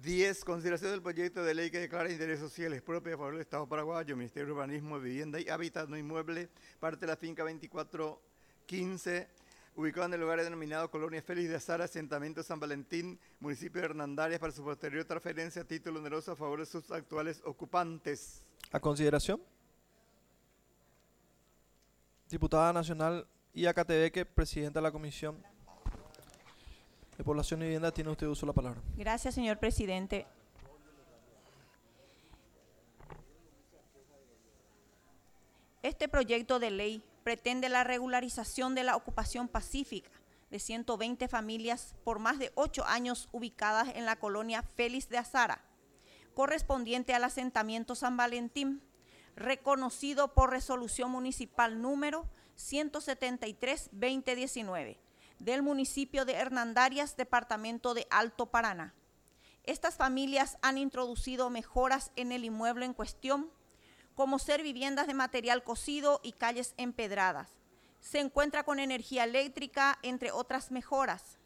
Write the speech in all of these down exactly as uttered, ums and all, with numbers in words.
diez. Consideración del proyecto de ley que declara interés social expropio a favor del Estado paraguayo, Ministerio de Urbanismo, Vivienda y Hábitat no inmueble, parte de la finca veinticuatro quince, ubicado en el lugar denominado Colonia Félix de Azara, asentamiento San Valentín, municipio de Hernandarias, para su posterior transferencia a título oneroso a favor de sus actuales ocupantes. A consideración. Diputada Nacional Ia Catebeque, presidenta de la Comisión de Población y Vivienda, tiene usted uso de la palabra. Gracias, señor presidente. Este proyecto de ley pretende la regularización de la ocupación pacífica de ciento veinte familias por más de ocho años ubicadas en la colonia Félix de Azara, correspondiente al asentamiento San Valentín, reconocido por resolución municipal número ciento setenta y tres barra veinte diecinueve del municipio de Hernandarias, departamento de Alto Paraná. Estas familias han introducido mejoras en el inmueble en cuestión, como ser viviendas de material cocido y calles empedradas. Se encuentra con energía eléctrica, entre otras mejoras.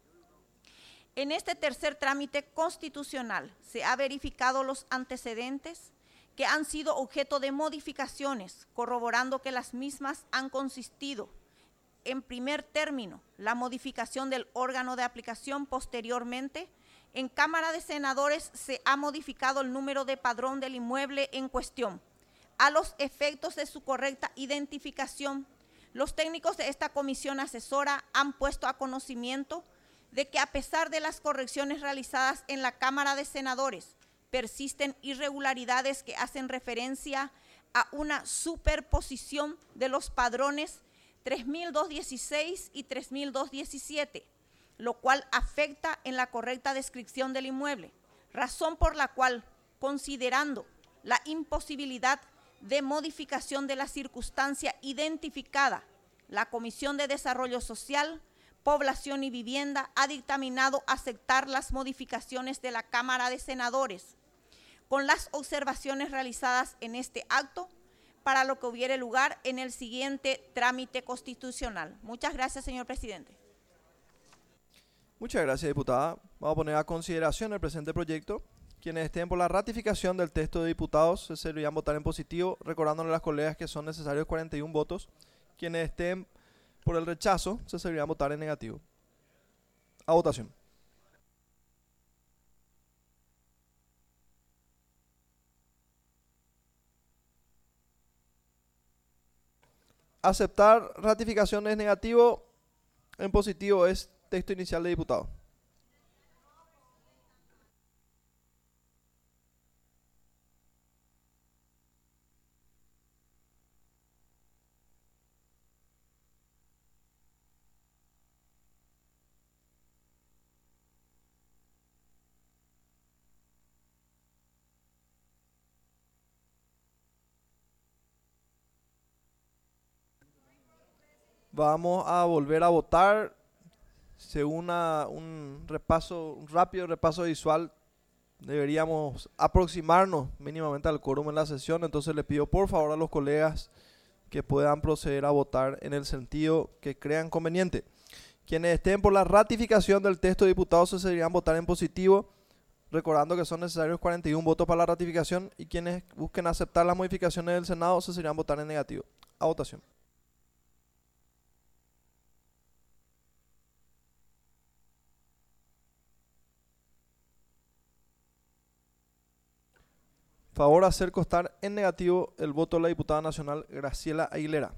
En este tercer trámite constitucional se ha verificado los antecedentes que han sido objeto de modificaciones, corroborando que las mismas han consistido, en primer término, la modificación del órgano de aplicación. Posteriormente, en Cámara de Senadores se ha modificado el número de padrón del inmueble en cuestión. A los efectos de su correcta identificación, los técnicos de esta comisión asesora han puesto a conocimiento de que, a pesar de las correcciones realizadas en la Cámara de Senadores, persisten irregularidades que hacen referencia a una superposición de los padrones tres mil doscientos dieciséis y tres mil doscientos diecisiete, lo cual afecta en la correcta descripción del inmueble, razón por la cual, considerando la imposibilidad de modificación de la circunstancia identificada, la Comisión de Desarrollo Social, Población y Vivienda ha dictaminado aceptar las modificaciones de la Cámara de Senadores, con las observaciones realizadas en este acto, para lo que hubiere lugar en el siguiente trámite constitucional. Muchas gracias, señor presidente. Muchas gracias, diputada. Vamos a poner a consideración el presente proyecto. Quienes estén por la ratificación del texto de diputados se servirán votar en positivo, recordándole a las colegas que son necesarios cuarenta y uno votos. Quienes estén por el rechazo se servirán votar en negativo. A votación. Aceptar ratificación es negativo, en positivo es texto inicial de diputado. Vamos a volver a votar según una, un repaso, un rápido repaso visual. Deberíamos aproximarnos mínimamente al quórum en la sesión, entonces le pido por favor a los colegas que puedan proceder a votar en el sentido que crean conveniente. Quienes estén por la ratificación del texto de diputados se deberían votar en positivo, recordando que son necesarios cuarenta y uno votos para la ratificación, y quienes busquen aceptar las modificaciones del Senado se deberían votar en negativo. A votación. Favor hacer constar en negativo el voto de la diputada nacional Graciela Aguilera.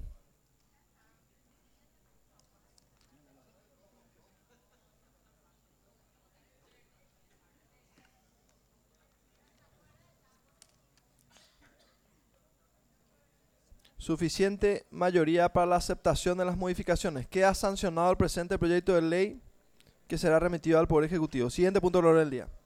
Suficiente mayoría para la aceptación de las modificaciones. Queda sancionado el presente proyecto de ley, que será remitido al Poder Ejecutivo. Siguiente punto del orden del día.